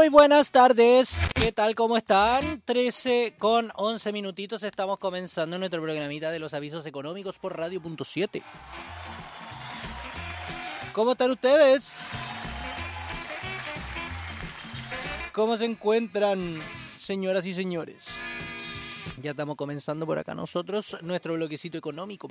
Muy buenas tardes, ¿qué tal? ¿Cómo están? 13:11 minutitos, estamos comenzando nuestro programita de los avisos económicos por Radio.7. ¿Cómo están ustedes? ¿Cómo se encuentran, señoras y señores? Ya estamos comenzando por acá nosotros nuestro bloquecito económico